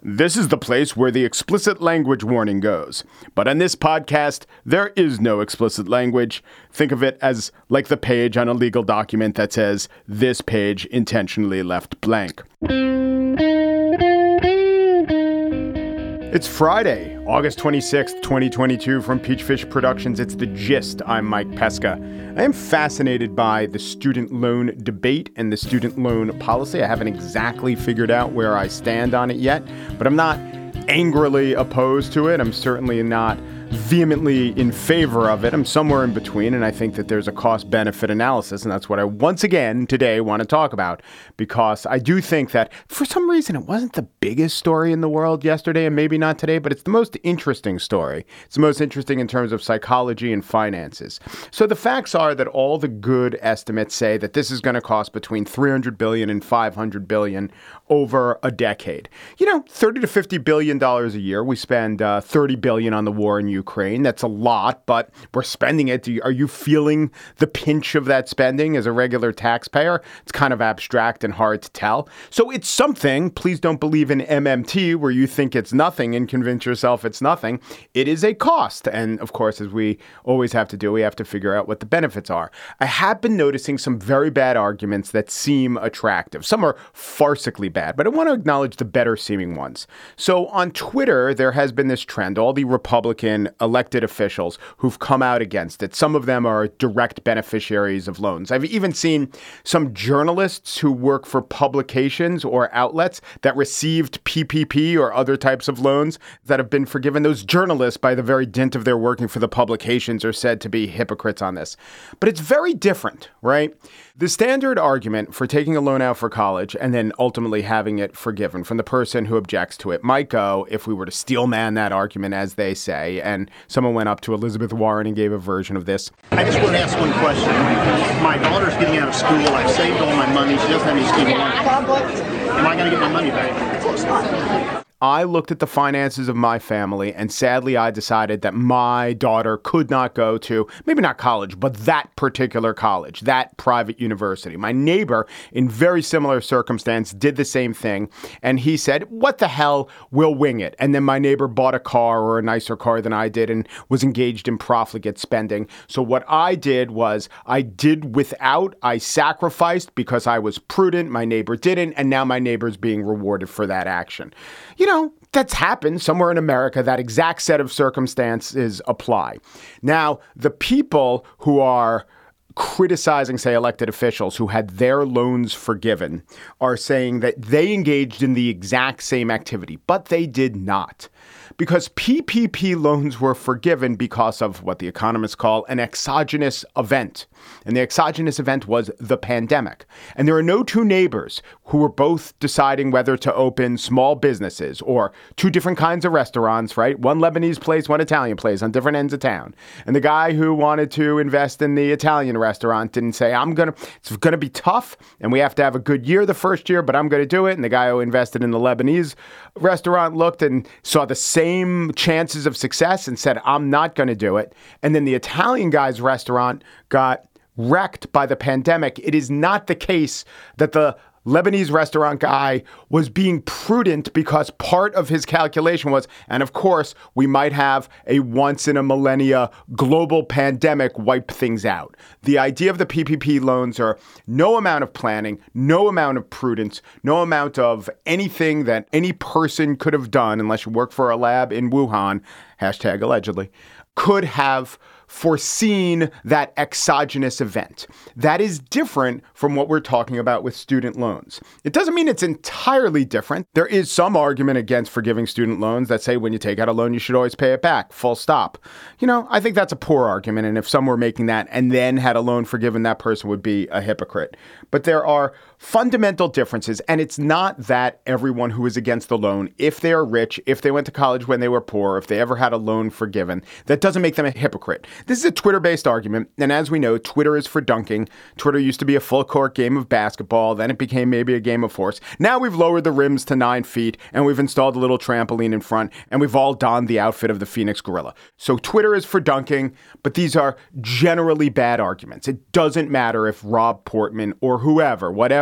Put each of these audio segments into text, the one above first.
This is the place where the explicit language warning goes. But on this podcast, there is no explicit language. Think of it as like the page on a legal document that says, "This page intentionally left blank." It's Friday, August 26th, 2022 from Peachfish Productions. It's The Gist. I'm Mike Pesca. I am fascinated by the student loan debate and the student loan policy. I haven't exactly figured out where I stand on it yet, but I'm not angrily opposed to it. I'm certainly not vehemently in favor of it. I'm somewhere in between, and I think that there's a cost-benefit analysis, and that's what I once again today want to talk about, because I do think that for some reason it wasn't the biggest story in the world yesterday, and maybe not today, but it's the most interesting story. It's the most interesting in terms of psychology and finances. So the facts are that all the good estimates say that this is going to cost between $300 billion and $500 billion over a decade. You know, $30 to $50 billion a year. We spend $30 billion on the war in Ukraine. That's a lot, but we're spending it. Are you feeling the pinch of that spending as a regular taxpayer? It's kind of abstract and hard to tell. So it's something. Please don't believe in MMT where you think it's nothing and convince yourself it's nothing. It is a cost. And of course, as we always have to do, we have to figure out what the benefits are. I have been noticing some very bad arguments that seem attractive. Some are farcically bad, but I want to acknowledge the better seeming ones. So on Twitter, there has been this trend, all the Republican elected officials who've come out against it. Some of them are direct beneficiaries of loans. I've even seen some journalists who work for publications or outlets that received PPP or other types of loans that have been forgiven. Those journalists, by the very dint of their working for the publications, are said to be hypocrites on this. But it's very different, right? The standard argument for taking a loan out for college and then ultimately having it forgiven from the person who objects to it might go, if we were to steel man that argument, as they say, and someone went up to Elizabeth Warren and gave a version of this. I just want to ask one question. My daughter's getting out of school. I've saved all my money. She doesn't have any student loans. Am I going to get my money back? Of course not. I looked at the finances of my family, and sadly, I decided that my daughter could not go to, maybe not college, but that particular college, that private university. My neighbor, in very similar circumstance, did the same thing, and he said, "What the hell, we'll wing it." And then my neighbor bought a car, or a nicer car than I did, and was engaged in profligate spending. So what I did was, I did without, I sacrificed because I was prudent, my neighbor didn't, and now my neighbor's being rewarded for that action. You know, that's happened somewhere in America. That exact set of circumstances apply. Now, the people who are criticizing, say, elected officials who had their loans forgiven are saying that they engaged in the exact same activity, but they did not. Because PPP loans were forgiven because of what the economists call an exogenous event. And the exogenous event was the pandemic. And there are no two neighbors who were both deciding whether to open small businesses or two different kinds of restaurants, right? One Lebanese place, one Italian place on different ends of town. And the guy who wanted to invest in the Italian restaurant didn't say, it's going to be tough and we have to have a good year the first year, but I'm going to do it. And the guy who invested in the Lebanese restaurant looked and saw the same chances of success and said, I'm not going to do it. And then the Italian guy's restaurant got wrecked by the pandemic. It is not the case that the Lebanese restaurant guy was being prudent because part of his calculation was, and of course, we might have a once in a millennia global pandemic wipe things out. The idea of the PPP loans are no amount of planning, no amount of prudence, no amount of anything that any person could have done, unless you work for a lab in Wuhan, hashtag allegedly, could have foreseen that exogenous event. That is different from what we're talking about with student loans. It doesn't mean it's entirely different. There is some argument against forgiving student loans that say when you take out a loan, you should always pay it back, full stop. You know, I think that's a poor argument. And if some were making that and then had a loan forgiven, that person would be a hypocrite. But there are fundamental differences. And it's not that everyone who is against the loan, if they are rich, if they went to college when they were poor, if they ever had a loan forgiven, that doesn't make them a hypocrite. This is a Twitter-based argument. And as we know, Twitter is for dunking. Twitter used to be a full court game of basketball. Then it became maybe a game of horse. Now we've lowered the rims to 9 feet and we've installed a little trampoline in front and we've all donned the outfit of the Phoenix Gorilla. So Twitter is for dunking, but these are generally bad arguments. It doesn't matter if Rob Portman or whoever, whatever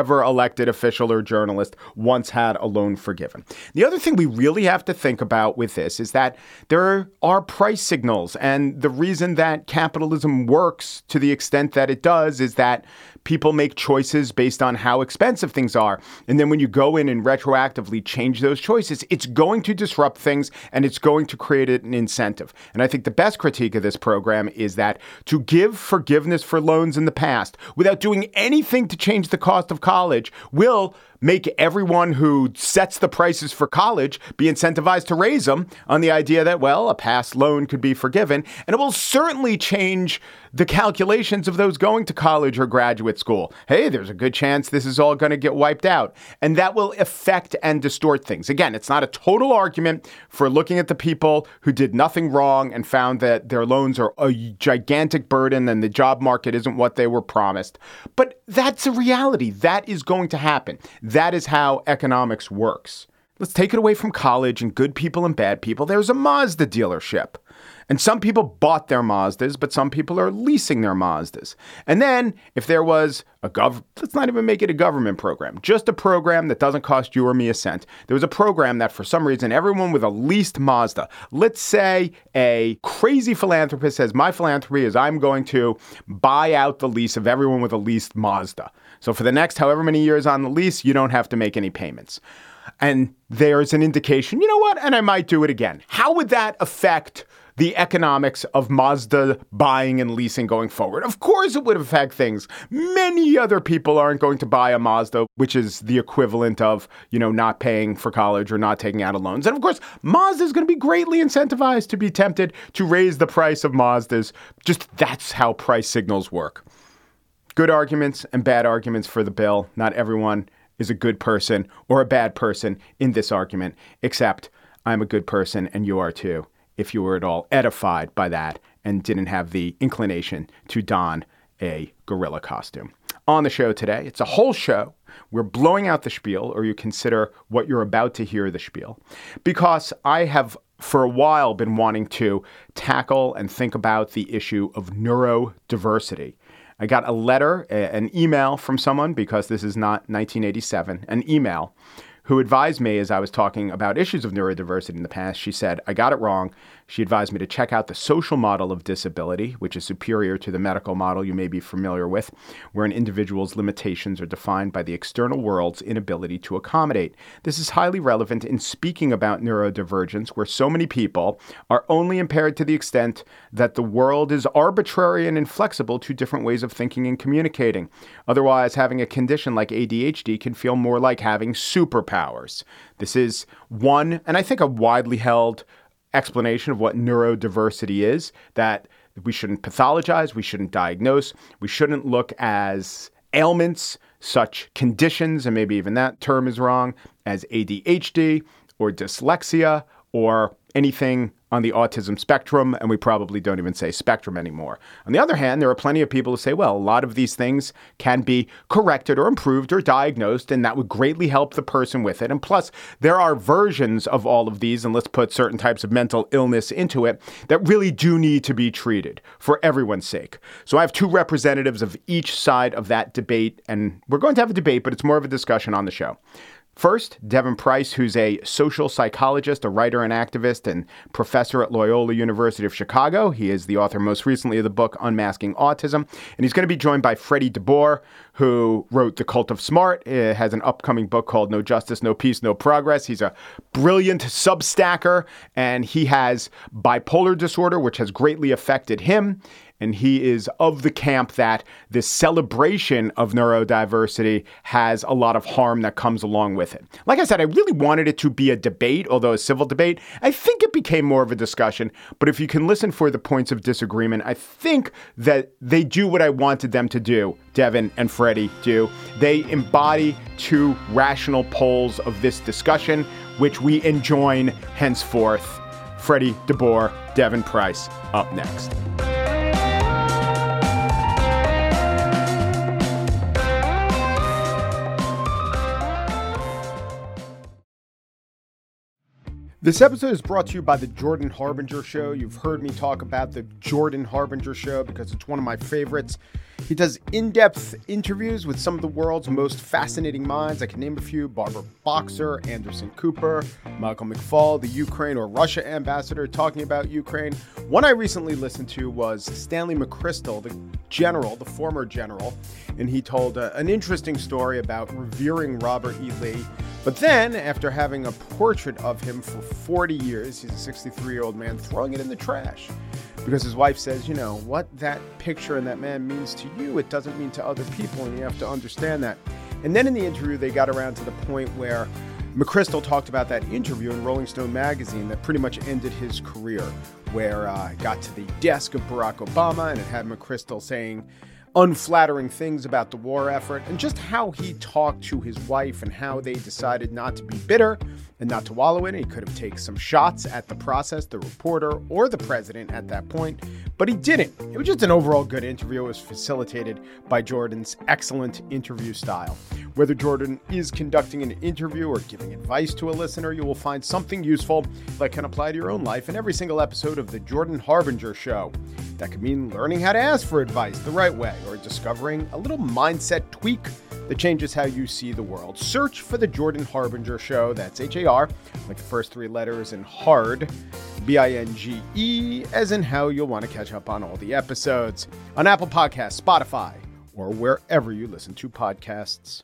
whatever elected official or journalist once had a loan forgiven. The other thing we really have to think about with this is that there are price signals. And the reason that capitalism works to the extent that it does is that people make choices based on how expensive things are. And then when you go in and retroactively change those choices, it's going to disrupt things and it's going to create an incentive. And I think the best critique of this program is that to give forgiveness for loans in the past without doing anything to change the cost of college will make everyone who sets the prices for college be incentivized to raise them on the idea that, well, a past loan could be forgiven. And it will certainly change the calculations of those going to college or graduate school. Hey, there's a good chance this is all going to get wiped out. And that will affect and distort things. Again, it's not a total argument for looking at the people who did nothing wrong and found that their loans are a gigantic burden and the job market isn't what they were promised. But that's a reality. That is going to happen. That is how economics works. Let's take it away from college and good people and bad people. There's a Mazda dealership. And some people bought their Mazdas, but some people are leasing their Mazdas. And then if there was let's not even make it a government program, just a program that doesn't cost you or me a cent. There was a program that for some reason, everyone with a leased Mazda, let's say a crazy philanthropist says, my philanthropy is I'm going to buy out the lease of everyone with a leased Mazda. So for the next however many years on the lease, you don't have to make any payments. And there's an indication, you know what, and I might do it again. How would that affect the economics of Mazda buying and leasing going forward? Of course it would affect things. Many other people aren't going to buy a Mazda, which is the equivalent of, not paying for college or not taking out a loans. And of course, Mazda is going to be greatly incentivized to be tempted to raise the price of Mazdas. Just that's how price signals work. Good arguments and bad arguments for the bill. Not everyone is a good person or a bad person in this argument, except I'm a good person and you are too, if you were at all edified by that and didn't have the inclination to don a gorilla costume. On the show today, it's a whole show. We're blowing out the spiel, or you consider what you're about to hear the spiel, because I have for a while been wanting to tackle and think about the issue of neurodiversity. I got a letter, an email from someone, because this is not 1987, an email, who advised me as I was talking about issues of neurodiversity in the past. She said, I got it wrong. She advised me to check out the social model of disability, which is superior to the medical model you may be familiar with, where an individual's limitations are defined by the external world's inability to accommodate. This is highly relevant in speaking about neurodivergence, where so many people are only impaired to the extent that the world is arbitrary and inflexible to different ways of thinking and communicating. Otherwise, having a condition like ADHD can feel more like having superpowers. This is one, and I think a widely held explanation of what neurodiversity is, that we shouldn't pathologize, we shouldn't diagnose, we shouldn't look as ailments, such conditions, and maybe even that term is wrong, as ADHD or dyslexia or anything on the autism spectrum, and we probably don't even say spectrum anymore. On the other hand, there are plenty of people who say, well, a lot of these things can be corrected or improved or diagnosed, and that would greatly help the person with it. And plus, there are versions of all of these, and let's put certain types of mental illness into it, that really do need to be treated for everyone's sake. So I have two representatives of each side of that debate, and we're going to have a debate, but it's more of a discussion on the show. First, Devin Price, who's a social psychologist, a writer and activist, and professor at Loyola University of Chicago. He is the author most recently of the book Unmasking Autism. And he's going to be joined by Freddie DeBoer, who wrote The Cult of Smart. It has an upcoming book called No Justice, No Peace, No Progress. He's a brilliant Substacker, and he has bipolar disorder, which has greatly affected him. And he is of the camp that this celebration of neurodiversity has a lot of harm that comes along with it. Like I said, I really wanted it to be a debate, although a civil debate. I think it became more of a discussion. But if you can listen for the points of disagreement, I think that they do what I wanted them to do. Devin and Freddie do. They embody two rational poles of this discussion, which we enjoin henceforth. Freddie DeBoer, Devin Price, up next. This episode is brought to you by the Jordan Harbinger Show. You've heard me talk about the Jordan Harbinger Show because it's one of my favorites. He does in-depth interviews with some of the world's most fascinating minds. I can name a few: Barbara Boxer, Anderson Cooper, Michael McFaul, the Ukraine or Russia ambassador talking about Ukraine. One I recently listened to was Stanley McChrystal, the general, the former general, and he told an interesting story about revering Robert E. Lee. But then, after having a portrait of him for 40 years, he's a 63-year-old man, throwing it in the trash. Because his wife says, you know, what that picture and that man means to you, it doesn't mean to other people, and you have to understand that. And then in the interview, they got around to the point where McChrystal talked about that interview in Rolling Stone magazine that pretty much ended his career, where it got to the desk of Barack Obama, and it had McChrystal saying unflattering things about the war effort, and just how he talked to his wife and how they decided not to be bitter and not to wallow in it. He could have taken some shots at the process, the reporter, or the president at that point, but he didn't. It was just an overall good interview. It was facilitated by Jordan's excellent interview style. Whether Jordan is conducting an interview or giving advice to a listener, you will find something useful that can apply to your own life in every single episode of The Jordan Harbinger Show. That could mean learning how to ask for advice the right way, or discovering a little mindset tweak that changes how you see the world. Search for The Jordan Harbinger Show. That's H-A-R, like the first three letters, and hard, B-I-N-G-E, as in how you'll want to catch up on all the episodes on Apple Podcasts, Spotify, or wherever you listen to podcasts.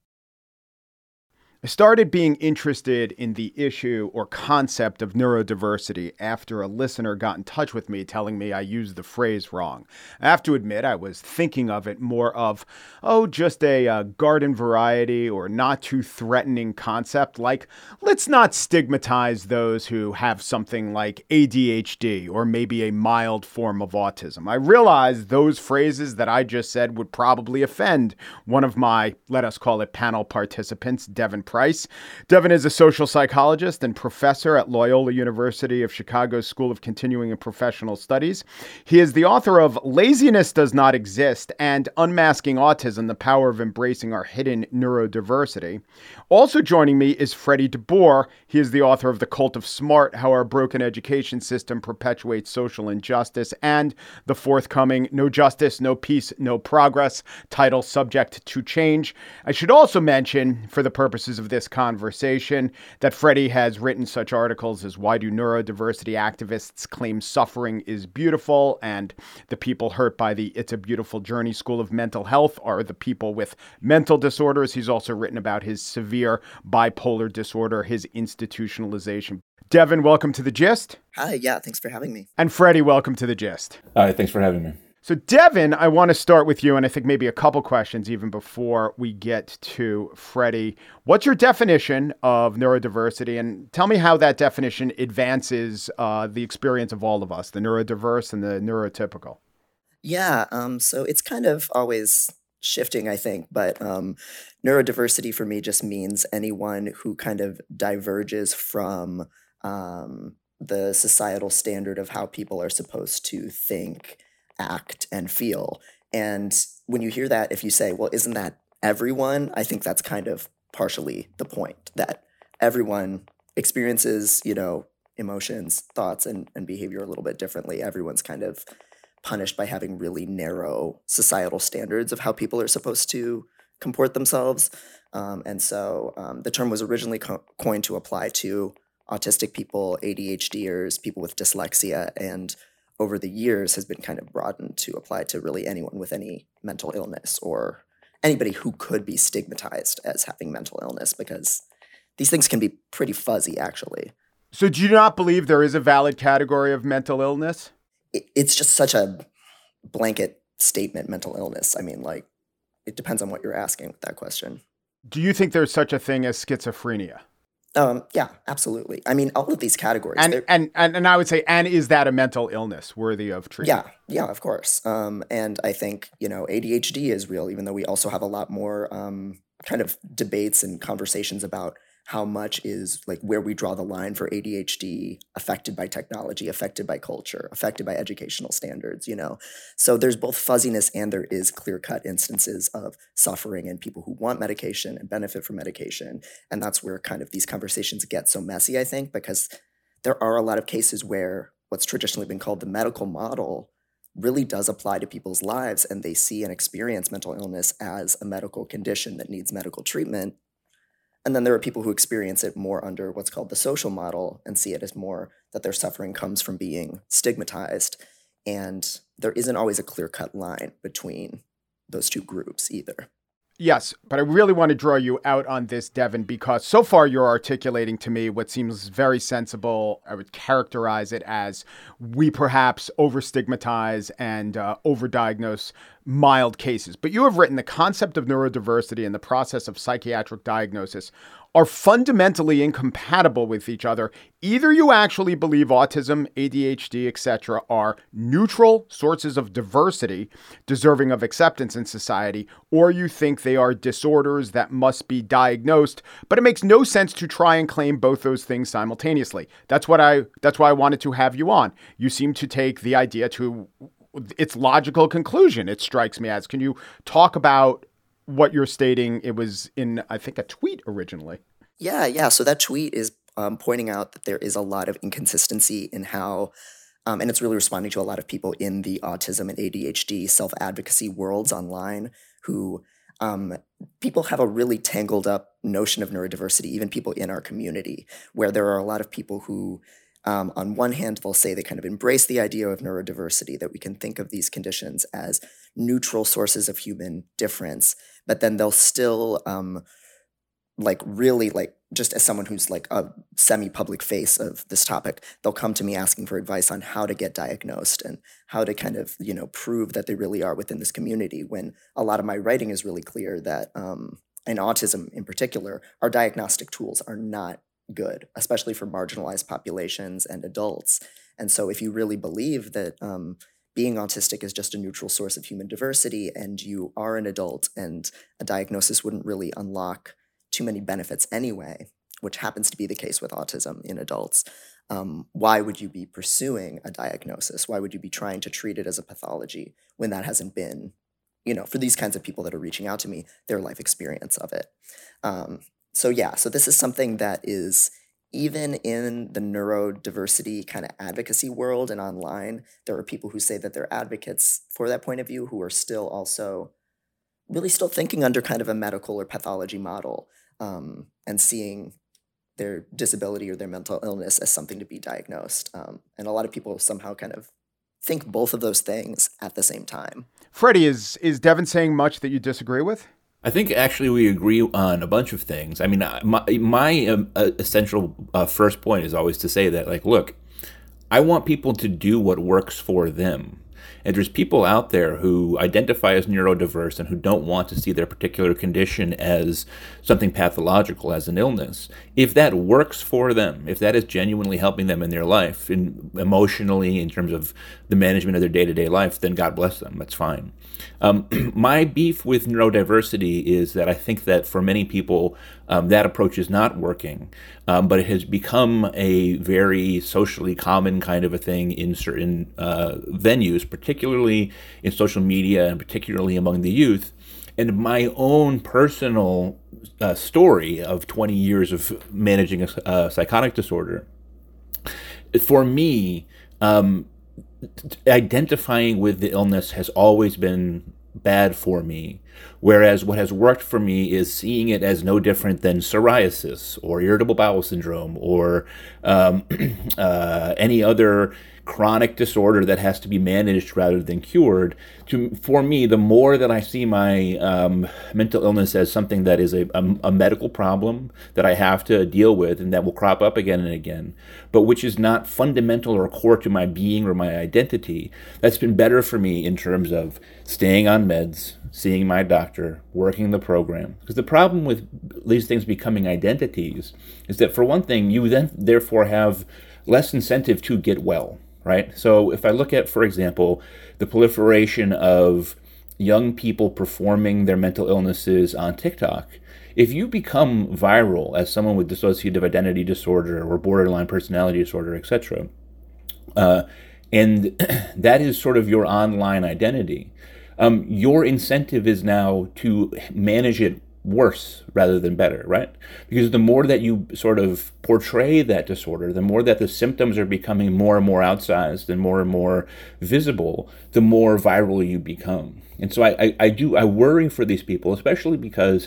I started being interested in the issue or concept of neurodiversity after a listener got in touch with me telling me I used the phrase wrong. I have to admit, I was thinking of it more of, just a garden variety or not too threatening concept, like let's not stigmatize those who have something like ADHD or maybe a mild form of autism. I realized those phrases that I just said would probably offend one of my, let us call it, panel participants, Devin Price. Devin is a social psychologist and professor at Loyola University of Chicago's School of Continuing and Professional Studies. He is the author of Laziness Does Not Exist and Unmasking Autism, the Power of Embracing Our Hidden Neurodiversity. Also joining me is Freddie DeBoer. He is the author of The Cult of Smart, How Our Broken Education System Perpetuates Social Injustice, and the forthcoming No Justice, No Peace, No Progress, title subject to change. I should also mention, for the purposes of this conversation, that Freddie has written such articles as Why Do Neurodiversity Activists Claim Suffering is Beautiful? And The People Hurt by the It's a Beautiful Journey School of Mental Health are the people with mental disorders. He's also written about his severe bipolar disorder, his institutionalization. Devin, welcome to The Gist. Hi, yeah, thanks for having me. And Freddie, welcome to The Gist. Hi, thanks for having me. So Devin, I want to start with you, and I think maybe a couple questions even before we get to Freddie. What's your definition of neurodiversity? And tell me how that definition advances the experience of all of us, the neurodiverse and the neurotypical. Yeah, so it's kind of always shifting, I think, but neurodiversity for me just means anyone who kind of diverges from the societal standard of how people are supposed to think, act, and feel. And when you hear that, if you say, well, isn't that everyone? I think that's kind of partially the point, that everyone experiences, emotions, thoughts, and behavior a little bit differently. Everyone's kind of punished by having really narrow societal standards of how people are supposed to comport themselves. And so the term was originally coined to apply to autistic people, ADHDers, people with dyslexia, and over the years has been kind of broadened to apply to really anyone with any mental illness or anybody who could be stigmatized as having mental illness, because these things can be pretty fuzzy, actually. So do you not believe there is a valid category of mental illness? It's just such a blanket statement, mental illness. I mean, it depends on what you're asking with that question. Do you think there's such a thing as schizophrenia? Yeah, absolutely. I mean, all of these categories. And I would say, and is that a mental illness worthy of treatment? Yeah, of course. And I think, ADHD is real, even though we also have a lot more kind of debates and conversations about how much is where we draw the line for ADHD affected by technology, affected by culture, affected by educational standards, So there's both fuzziness and there is clear-cut instances of suffering and people who want medication and benefit from medication. And that's where kind of these conversations get so messy, I think, because there are a lot of cases where what's traditionally been called the medical model really does apply to people's lives, and they see and experience mental illness as a medical condition that needs medical treatment. And then there are people who experience it more under what's called the social model and see it as more that their suffering comes from being stigmatized. And there isn't always a clear-cut line between those two groups either. Yes, but I really want to draw you out on this, Devin, because so far you're articulating to me what seems very sensible. I would characterize it as we perhaps overstigmatize and overdiagnose mild cases. But you have written the concept of neurodiversity and the process of psychiatric diagnosis are fundamentally incompatible with each other. Either you actually believe autism, ADHD, etc. are neutral sources of diversity deserving of acceptance in society, or you think they are disorders that must be diagnosed, but it makes no sense to try and claim both those things simultaneously. That's why I wanted to have you on. You seem to take the idea to its logical conclusion, it strikes me as. Can you talk about what you're stating? It was in, I think, a tweet originally. Yeah. So that tweet is pointing out that there is a lot of inconsistency in how, and it's really responding to a lot of people in the autism and ADHD self-advocacy worlds online who people have a really tangled up notion of neurodiversity, even people in our community, where there are a lot of people who, on one hand, they'll say they kind of embrace the idea of neurodiversity, that we can think of these conditions as neutral sources of human difference, but then they'll still just as someone who's like a semi-public face of this topic, they'll come to me asking for advice on how to get diagnosed and how to kind of, prove that they really are within this community, when a lot of my writing is really clear that in autism in particular, our diagnostic tools are not good, especially for marginalized populations and adults. And so if you really believe that being autistic is just a neutral source of human diversity and you are an adult and a diagnosis wouldn't really unlock too many benefits anyway, which happens to be the case with autism in adults, why would you be pursuing a diagnosis? Why would you be trying to treat it as a pathology when that hasn't been, for these kinds of people that are reaching out to me, their life experience of it? So this is something that is, even in the neurodiversity kind of advocacy world and online, there are people who say that they're advocates for that point of view who are still also really still thinking under kind of a medical or pathology model, and seeing their disability or their mental illness as something to be diagnosed. And a lot of people somehow kind of think both of those things at the same time. Freddie, is Devin saying much that you disagree with? I think actually we agree on a bunch of things. I mean, my essential first point is always to say that, look, I want people to do what works for them. And there's people out there who identify as neurodiverse and who don't want to see their particular condition as something pathological, as an illness. If that works for them, if that is genuinely helping them in their life, emotionally, in terms of the management of their day-to-day life, then God bless them. That's fine. My beef with neurodiversity is that I think that for many people, that approach is not working, but it has become a very socially common kind of a thing in certain venues, particularly in social media and particularly among the youth. And my own personal story of 20 years of managing a psychotic disorder, for me, identifying with the illness has always been bad for me, whereas what has worked for me is seeing it as no different than psoriasis or irritable bowel syndrome or any other chronic disorder that has to be managed rather than cured. For me, the more that I see my mental illness as something that is a medical problem that I have to deal with and that will crop up again and again, but which is not fundamental or core to my being or my identity, that's been better for me in terms of staying on meds, seeing my doctor, working the program. Because the problem with these things becoming identities is that, for one thing, you then therefore have less incentive to get well. Right? So if I look at, for example, the proliferation of young people performing their mental illnesses on TikTok, if you become viral as someone with dissociative identity disorder or borderline personality disorder, etc., and that is sort of your online identity, your incentive is now to manage it worse rather than better, right? Because the more that you sort of portray that disorder, the more that the symptoms are becoming more and more outsized and more visible, the more viral you become. And so I worry for these people, especially because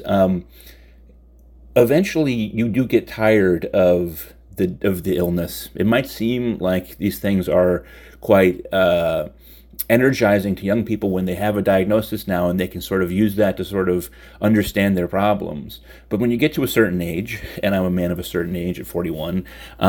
eventually you do get tired of the illness. It might seem like these things are quite energizing to young people when they have a diagnosis now and they can sort of use that to sort of understand their problems. But when you get to a certain age, and I'm a man of a certain age at 41,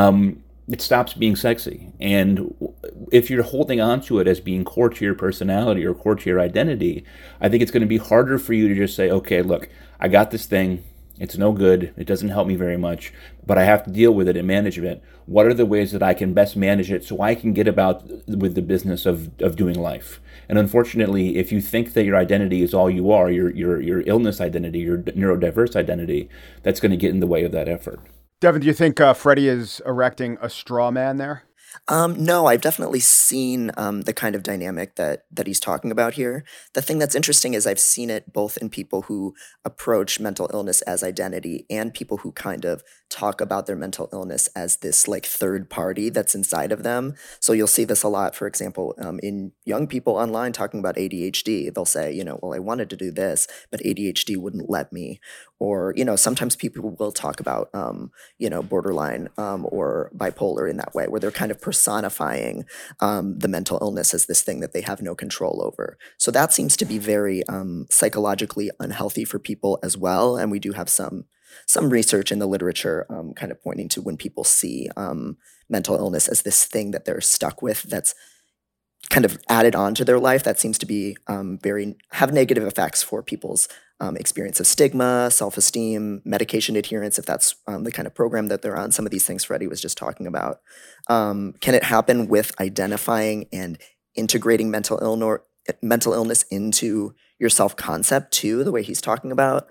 it stops being sexy. And if you're holding on to it as being core to your personality or core to your identity, I think it's going to be harder for you to just say, okay, look, I got this thing. It's no good. It doesn't help me very much, but I have to deal with it and manage it. What are the ways that I can best manage it so I can get about with the business of doing life? And unfortunately, if you think that your identity is all you are, your illness identity, your neurodiverse identity, that's going to get in the way of that effort. Devin, do you think Freddie is erecting a straw man there? No, I've definitely seen the kind of dynamic that he's talking about here. The thing that's interesting is I've seen it both in people who approach mental illness as identity and people who kind of talk about their mental illness as this like third party that's inside of them. So you'll see this a lot, for example, in young people online talking about ADHD. They'll say, well, I wanted to do this, but ADHD wouldn't let me. Or, sometimes people will talk about, borderline or bipolar in that way, where they're kind of personifying the mental illness as this thing that they have no control over. So that seems to be very psychologically unhealthy for people as well. And we do have some research in the literature kind of pointing to when people see mental illness as this thing that they're stuck with that's kind of added on to their life, that seems to be have negative effects for people's experience of stigma, self-esteem, medication adherence, if that's the kind of program that they're on. Some of these things Freddie was just talking about. Can it happen with identifying and integrating mental illness into your self-concept too, the way he's talking about?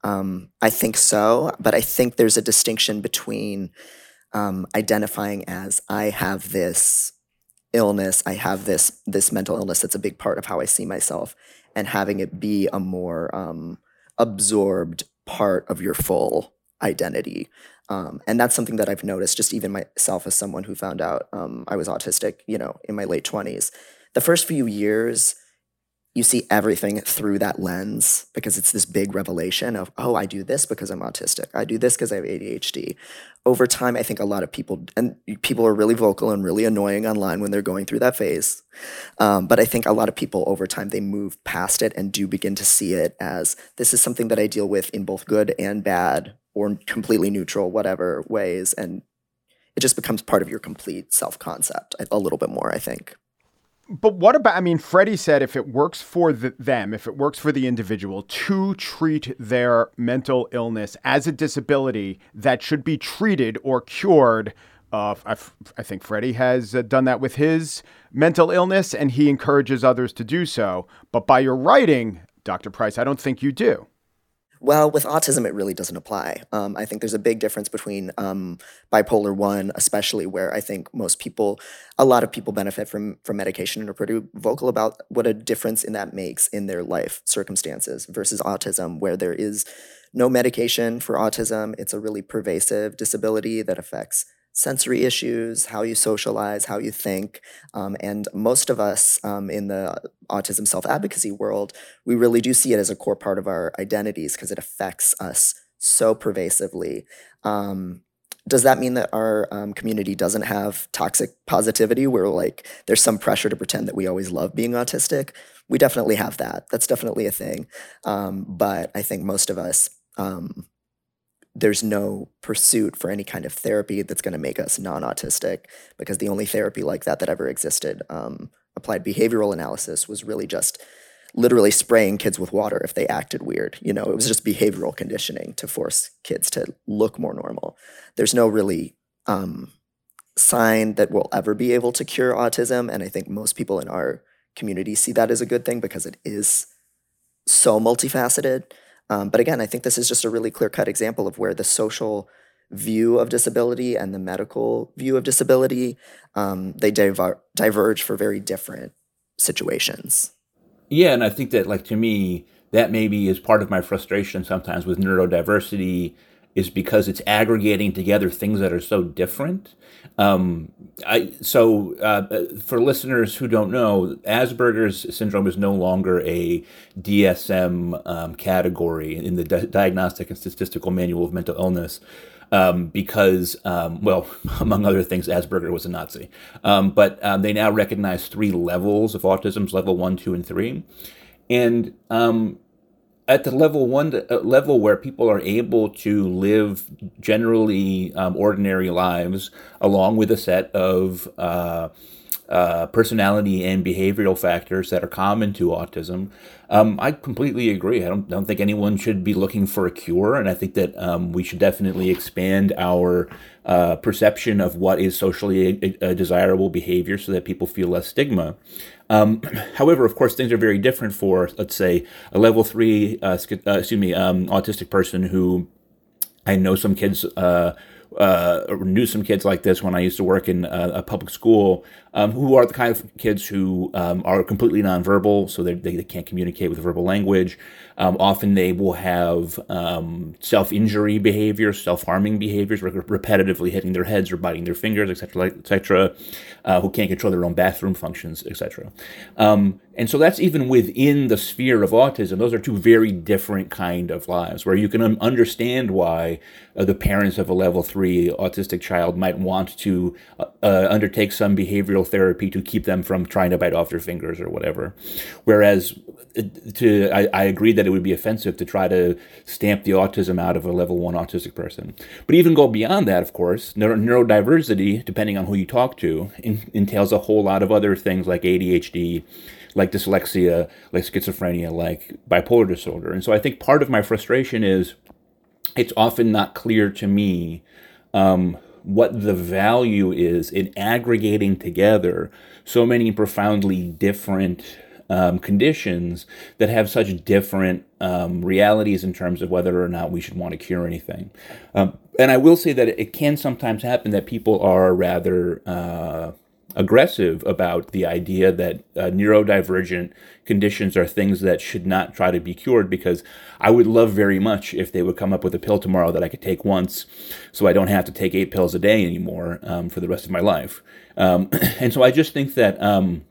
I think so, but I think there's a distinction between identifying as I have this illness, I have this mental illness that's a big part of how I see myself, and having it be a more absorbed part of your full identity. And that's something that I've noticed just even myself as someone who found out I was autistic, in my late 20s. The first few years, you see everything through that lens because it's this big revelation of, oh, I do this because I'm autistic. I do this because I have ADHD. Over time, I think a lot of people are really vocal and really annoying online when they're going through that phase. But I think a lot of people over time, they move past it and do begin to see it as this is something that I deal with in both good and bad or completely neutral, whatever ways. And it just becomes part of your complete self-concept a little bit more, I think. But what about, Freddie said if it works for them, if it works for the individual to treat their mental illness as a disability that should be treated or cured. I think Freddie has done that with his mental illness and he encourages others to do so. But by your writing, Dr. Price, I don't think you do. Well, with autism, it really doesn't apply. I think there's a big difference between bipolar 1, especially where I think a lot of people benefit from medication and are pretty vocal about what a difference in that makes in their life circumstances versus autism, where there is no medication for autism. It's a really pervasive disability that affects sensory issues, how you socialize, how you think. And most of us in the autism self-advocacy world, we really do see it as a core part of our identities because it affects us so pervasively. Does that mean that our community doesn't have toxic positivity where there's some pressure to pretend that we always love being autistic? We definitely have that. That's definitely a thing. But I think most of us, there's no pursuit for any kind of therapy that's going to make us non-autistic because the only therapy like that ever existed, applied behavioral analysis, was really just literally spraying kids with water if they acted weird. It was just behavioral conditioning to force kids to look more normal. There's no really sign that we'll ever be able to cure autism. And I think most people in our community see that as a good thing because it is so multifaceted. But again, I think this is just a really clear-cut example of where the social view of disability and the medical view of disability, they diverge for very different situations. Yeah, and I think that, to me, that maybe is part of my frustration sometimes with neurodiversity, is because it's aggregating together things that are so different. For listeners who don't know, Asperger's syndrome is no longer a DSM category in the Diagnostic and Statistical Manual of Mental Illness. Because, among other things, Asperger was a Nazi. But they now recognize 3 levels of autism: level 1, 2, and 3. And at the level where people are able to live generally ordinary lives, along with a set of personality and behavioral factors that are common to autism, I completely agree. I don't think anyone should be looking for a cure, and I think that we should definitely expand our perception of what is socially a desirable behavior so that people feel less stigma. However, of course, things are very different for, let's say, a level 3, autistic person who I know some kids. Knew some kids like this when I used to work in a public school, who are the kind of kids who are completely nonverbal, so they can't communicate with verbal language. Often they will have self-injury behaviors, self-harming behaviors, repetitively hitting their heads or biting their fingers, etc., who can't control their own bathroom functions, etc. And so that's even within the sphere of autism. Those are 2 very different kind of lives, where you can understand why the parents of a level 3 autistic child might want to undertake some behavioral therapy to keep them from trying to bite off their fingers or whatever. Whereas I agree that it would be offensive to try to stamp the autism out of a level 1 autistic person. But even go beyond that, of course, neurodiversity, depending on who you talk to, entails a whole lot of other things like ADHD, like dyslexia, like schizophrenia, like bipolar disorder. And so I think part of my frustration is it's often not clear to me what the value is in aggregating together so many profoundly different conditions that have such different realities in terms of whether or not we should want to cure anything. And I will say that it can sometimes happen that people are rather aggressive about the idea that neurodivergent conditions are things that should not try to be cured, because I would love very much if they would come up with a pill tomorrow that I could take once so I don't have to take 8 pills a day anymore for the rest of my life. And so I just think that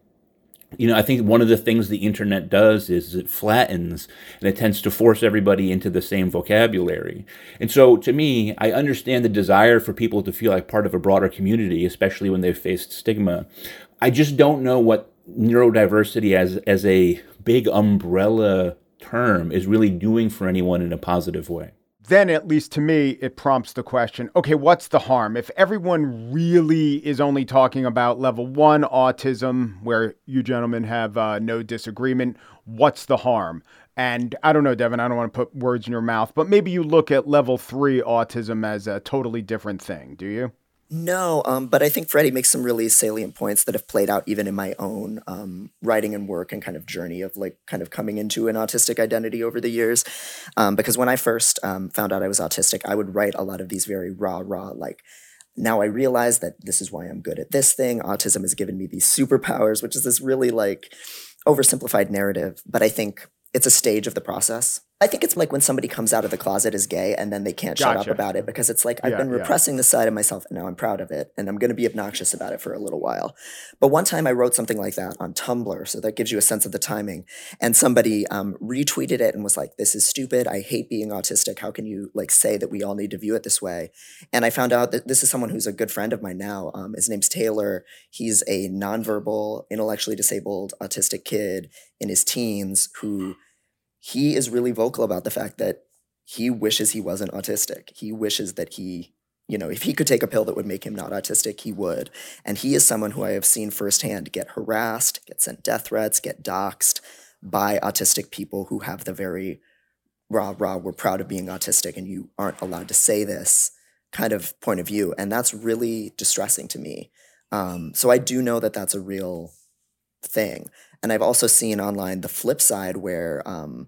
I think one of the things the internet does is it flattens, and it tends to force everybody into the same vocabulary. And so to me, I understand the desire for people to feel like part of a broader community, especially when they've faced stigma. I just don't know what neurodiversity as a big umbrella term is really doing for anyone in a positive way. Then, at least to me, it prompts the question, okay, what's the harm? If everyone really is only talking about level 1 autism, where you gentlemen have no disagreement, what's the harm? And I don't know, Devin, I don't want to put words in your mouth, but maybe you look at level 3 autism as a totally different thing, do you? No, but I think Freddie makes some really salient points that have played out even in my own writing and work and kind of journey of like kind of coming into an autistic identity over the years. Because when I first found out I was autistic, I would write a lot of these very raw, like, now I realize that this is why I'm good at this thing. Autism has given me these superpowers, which is this really like oversimplified narrative. But I think it's a stage of the process. I think it's like when somebody comes out of the closet as gay and then they can't shut up about it, because it's like, I've been repressing this side of myself and now I'm proud of it and I'm going to be obnoxious about it for a little while. But one time I wrote something like that on Tumblr, so that gives you a sense of the timing. And somebody retweeted it and was like, this is stupid. I hate being autistic. How can you like say that we all need to view it this way? And I found out that this is someone who's a good friend of mine now. His name's Taylor. He's a nonverbal, intellectually disabled, autistic kid in his teens who he is really vocal about the fact that he wishes he wasn't autistic. He wishes that he, if he could take a pill that would make him not autistic, he would. And he is someone who I have seen firsthand get harassed, get sent death threats, get doxxed by autistic people who have the very rah, we're proud of being autistic and you aren't allowed to say this kind of point of view. And that's really distressing to me. So I do know that that's a real thing. And I've also seen online the flip side where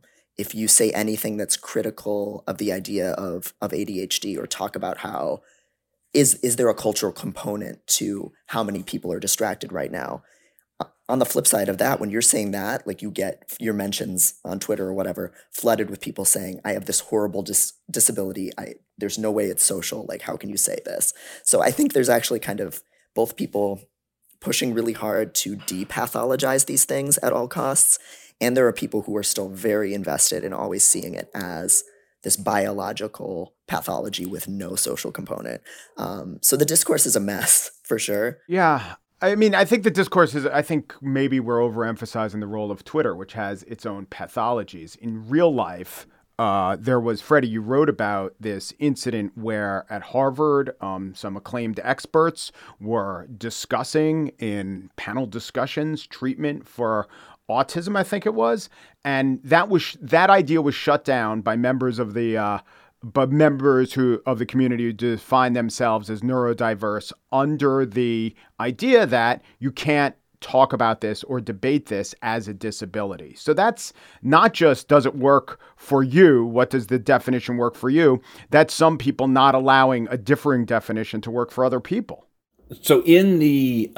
if you say anything that's critical of the idea of ADHD or talk about how is there a cultural component to how many people are distracted right now, on the flip side of that, when you're saying that, like you get your mentions on Twitter or whatever flooded with people saying, I have this horrible disability. There's no way it's social. Like, how can you say this? So I think there's actually kind of both people pushing really hard to depathologize these things at all costs. And there are people who are still very invested in always seeing it as this biological pathology with no social component. So the discourse is a mess, for sure. Yeah. I mean, I think the discourse is, I think maybe we're overemphasizing the role of Twitter, which has its own pathologies. In real life, there was, Freddie, you wrote about this incident where at Harvard, some acclaimed experts were discussing in panel discussions treatment for autism, I think it was. And that idea was shut down by members of the of the community who define themselves as neurodiverse under the idea that you can't talk about this or debate this as a disability. So that's not just, does it work for you? What does the definition work for you? That's some people not allowing a differing definition to work for other people. So in the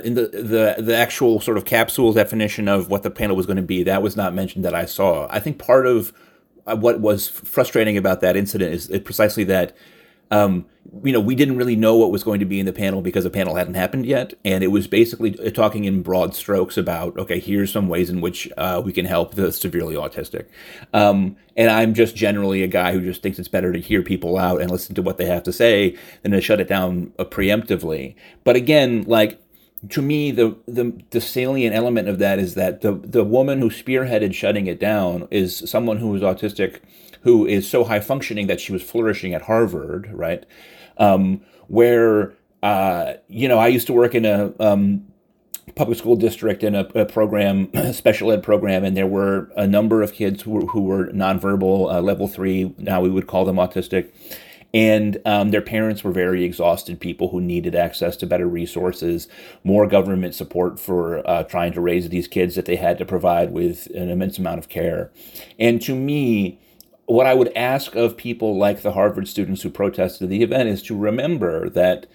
actual sort of capsule definition of what the panel was going to be, that was not mentioned that I saw. I think part of what was frustrating about that incident is precisely that, we didn't really know what was going to be in the panel because the panel hadn't happened yet. And it was basically talking in broad strokes about, okay, here's some ways in which we can help the severely autistic. And I'm just generally a guy who just thinks it's better to hear people out and listen to what they have to say than to shut it down preemptively. But again, like, to me, the salient element of that is that the woman who spearheaded shutting it down is someone who is autistic, who is so high functioning that she was flourishing at Harvard, right? Where I used to work in a public school district in a program, a special ed program, and there were a number of kids who were nonverbal, level 3. Now we would call them autistic. And their parents were very exhausted people who needed access to better resources, more government support for trying to raise these kids that they had to provide with an immense amount of care. And to me, what I would ask of people like the Harvard students who protested the event is to remember that,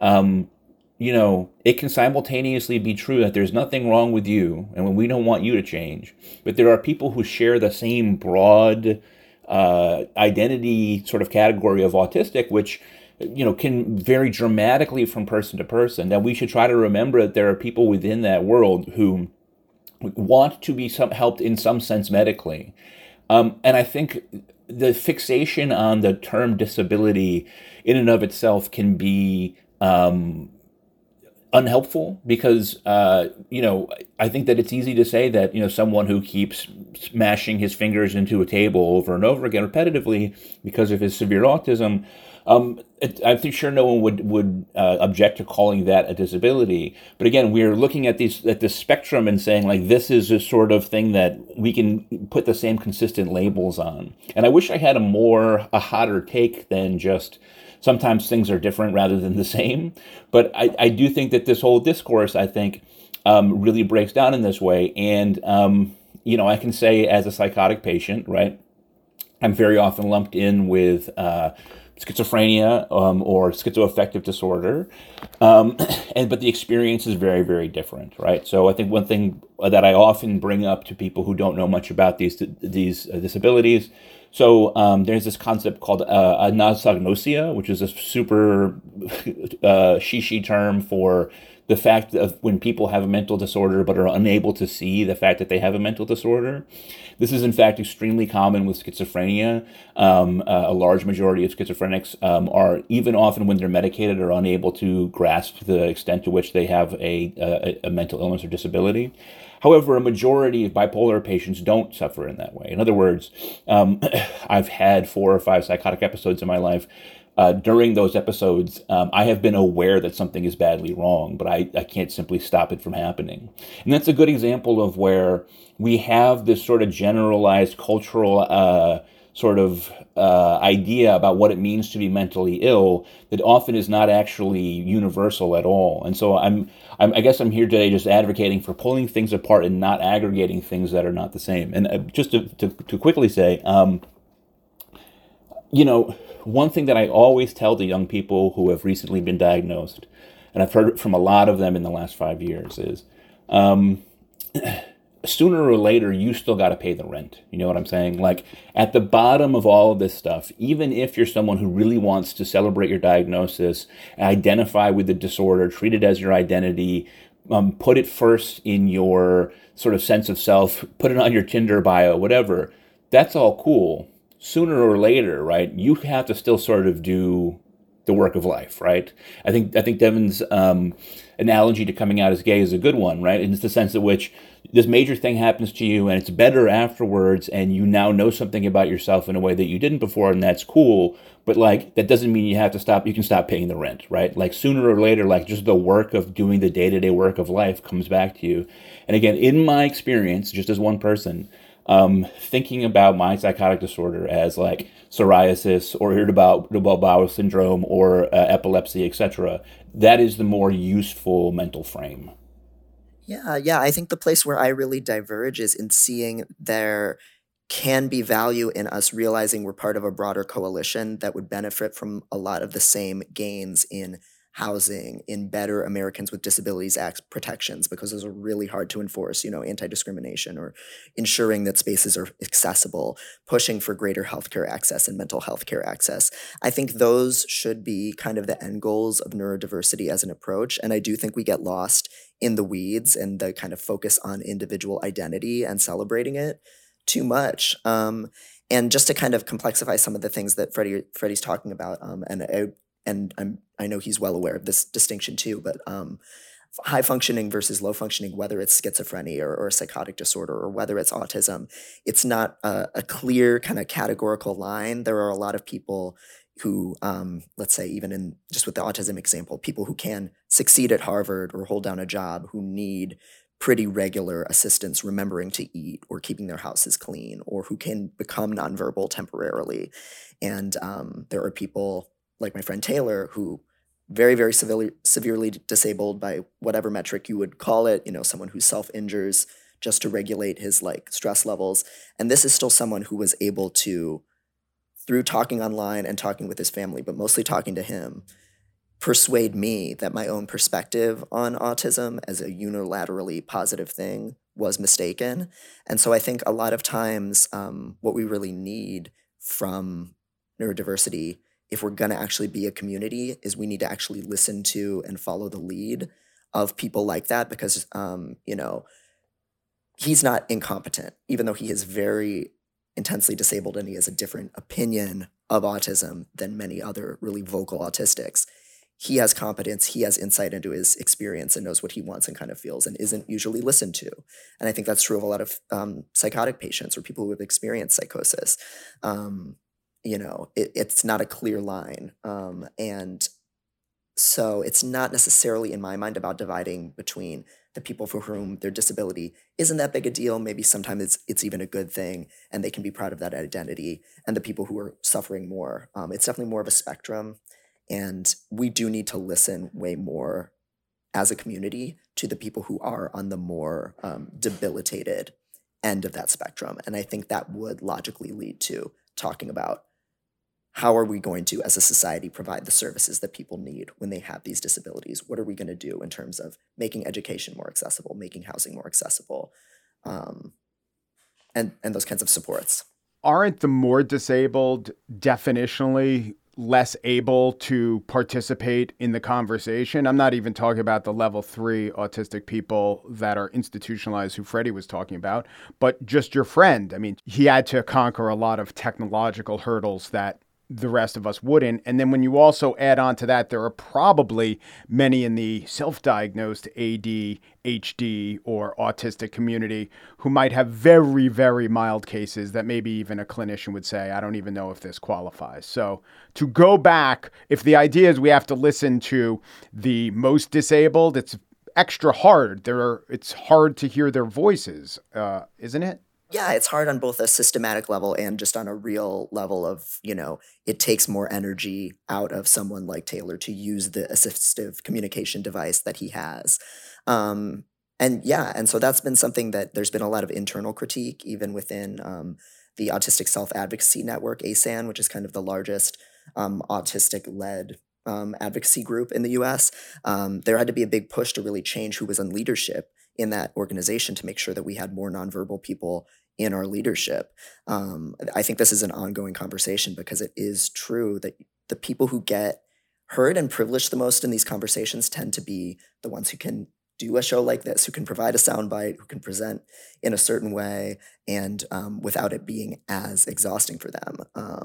it can simultaneously be true that there's nothing wrong with you and when we don't want you to change, but there are people who share the same broad identity sort of category of autistic, which, can vary dramatically from person to person. That we should try to remember that there are people within that world who want to be helped in some sense medically. And I think the fixation on the term disability in and of itself can be unhelpful because, I think that it's easy to say that, someone who keeps smashing his fingers into a table over and over again repetitively because of his severe autism, I think sure no one would object to calling that a disability. But again, we're looking at this spectrum and saying, like, this is a sort of thing that we can put the same consistent labels on. And I wish I had a hotter take than just sometimes things are different rather than the same. But I do think that this whole discourse, I think, really breaks down in this way. And, I can say as a psychotic patient, right, I'm very often lumped in with schizophrenia or schizoaffective disorder. But the experience is very, very different, right? So I think one thing that I often bring up to people who don't know much about these disabilities, so there's this concept called anosognosia, which is a super she term for the fact of when people have a mental disorder but are unable to see the fact that they have a mental disorder. This is in fact extremely common with schizophrenia. A large majority of schizophrenics are, even often when they're medicated, are unable to grasp the extent to which they have a mental illness or disability. However, a majority of bipolar patients don't suffer in that way. In other words, I've had 4 or 5 psychotic episodes in my life. During those episodes, I have been aware that something is badly wrong, but I can't simply stop it from happening. And that's a good example of where we have this sort of generalized cultural idea about what it means to be mentally ill that often is not actually universal at all. And so I guess I'm here today just advocating for pulling things apart and not aggregating things that are not the same. And just to quickly say, one thing that I always tell to young people who have recently been diagnosed, and I've heard it from a lot of them in the last 5 years, is sooner or later, you still got to pay the rent. You know what I'm saying? Like at the bottom of all of this stuff, even if you're someone who really wants to celebrate your diagnosis, identify with the disorder, treat it as your identity, put it first in your sort of sense of self, put it on your Tinder bio, whatever, that's all cool. Sooner or later, right, you have to still sort of do the work of life, right? I think Devin's analogy to coming out as gay is a good one, right? And it's the sense in which this major thing happens to you and it's better afterwards, and you now know something about yourself in a way that you didn't before, and that's cool. But like that doesn't mean you have to stop. You can stop paying the rent, right? Like sooner or later, like just the work of doing the day-to-day work of life comes back to you. And again, in my experience, just as one person, thinking about my psychotic disorder as like psoriasis or irritable bowel syndrome or epilepsy, etc., that is the more useful mental frame. Yeah. I think the place where I really diverge is in seeing there can be value in us realizing we're part of a broader coalition that would benefit from a lot of the same gains in housing, in better Americans with Disabilities Act protections, because those are really hard to enforce, anti-discrimination or ensuring that spaces are accessible, pushing for greater healthcare access and mental health care access. I think those should be kind of the end goals of neurodiversity as an approach. And I do think we get lost in the weeds and the kind of focus on individual identity and celebrating it too much. And just to kind of complexify some of the things that Freddie's talking about, I know he's well aware of this distinction too, but high functioning versus low functioning, whether it's schizophrenia or a psychotic disorder or whether it's autism, it's not a clear kind of categorical line. There are a lot of people who, let's say, even in just with the autism example, people who can succeed at Harvard or hold down a job who need pretty regular assistance remembering to eat or keeping their houses clean, or who can become nonverbal temporarily. And there are people like my friend Taylor who very, very severely disabled by whatever metric you would call it, someone who self-injures just to regulate his like stress levels. And this is still someone who was able to, through talking online and talking with his family, but mostly talking to him, persuade me that my own perspective on autism as a unilaterally positive thing was mistaken. And so I think a lot of times what we really need from neurodiversity, if we're going to actually be a community, is we need to actually listen to and follow the lead of people like that, because, he's not incompetent, even though he is very intensely disabled and he has a different opinion of autism than many other really vocal autistics. He has competence, he has insight into his experience and knows what he wants and kind of feels and isn't usually listened to. And I think that's true of a lot of psychotic patients or people who have experienced psychosis. It's not a clear line. And so it's not necessarily in my mind about dividing between the people for whom their disability isn't that big a deal. Maybe sometimes it's even a good thing and they can be proud of that identity, and the people who are suffering more. It's definitely more of a spectrum. And we do need to listen way more as a community to the people who are on the more debilitated end of that spectrum. And I think that would logically lead to talking about how are we going to, as a society, provide the services that people need when they have these disabilities? What are we going to do in terms of making education more accessible, making housing more accessible, and those kinds of supports? Aren't the more disabled definitionally less able to participate in the conversation? I'm not even talking about the level 3 autistic people that are institutionalized, who Freddie was talking about, but just your friend. I mean, he had to conquer a lot of technological hurdles that the rest of us wouldn't. And then when you also add on to that, there are probably many in the self-diagnosed ADHD or autistic community who might have very, very mild cases that maybe even a clinician would say, I don't even know if this qualifies. So to go back, if the idea is we have to listen to the most disabled, it's extra hard. It's hard to hear their voices, isn't it? Yeah, it's hard on both a systematic level and just on a real level of, it takes more energy out of someone like Taylor to use the assistive communication device that he has. And so that's been something that there's been a lot of internal critique, even within the Autistic Self-Advocacy Network, ASAN, which is kind of the largest autistic-led advocacy group in the US. There had to be a big push to really change who was in leadership in that organization to make sure that we had more nonverbal people in our leadership. I think this is an ongoing conversation because it is true that the people who get heard and privileged the most in these conversations tend to be the ones who can do a show like this, who can provide a soundbite, who can present in a certain way, and without it being as exhausting for them.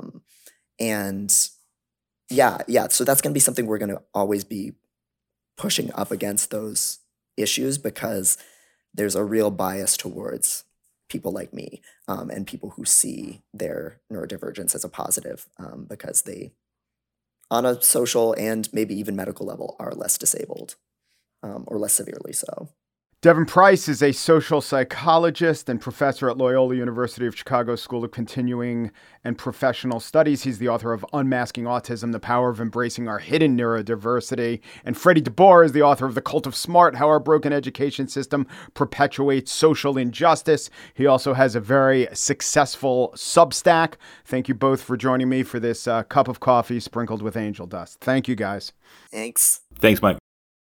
So that's going to be something we're going to always be pushing up against those issues, because there's a real bias towards people like me and people who see their neurodivergence as a positive because they, on a social and maybe even medical level, are less disabled or less severely so. Devin Price is a social psychologist and professor at Loyola University of Chicago School of Continuing and Professional Studies. He's the author of Unmasking Autism, The Power of Embracing Our Hidden Neurodiversity. And Freddie DeBoer is the author of The Cult of Smart, How Our Broken Education System Perpetuates Social Injustice. He also has a very successful Substack. Thank you both for joining me for this cup of coffee sprinkled with angel dust. Thank you, guys. Thanks. Thanks, Mike.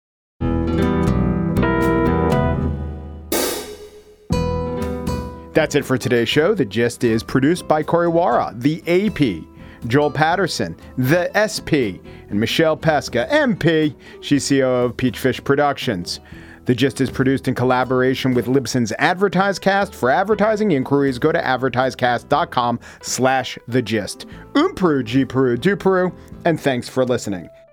That's it for today's show. The Gist is produced by Corey Wara, the AP, Joel Patterson, the SP, and Michelle Pesca, MP. She's CEO of Peachfish Productions. The Gist is produced in collaboration with Libsyn's AdvertiseCast. For advertising inquiries, go to advertisecast.com/thegist. Peru, G Peru, do Peru, and thanks for listening.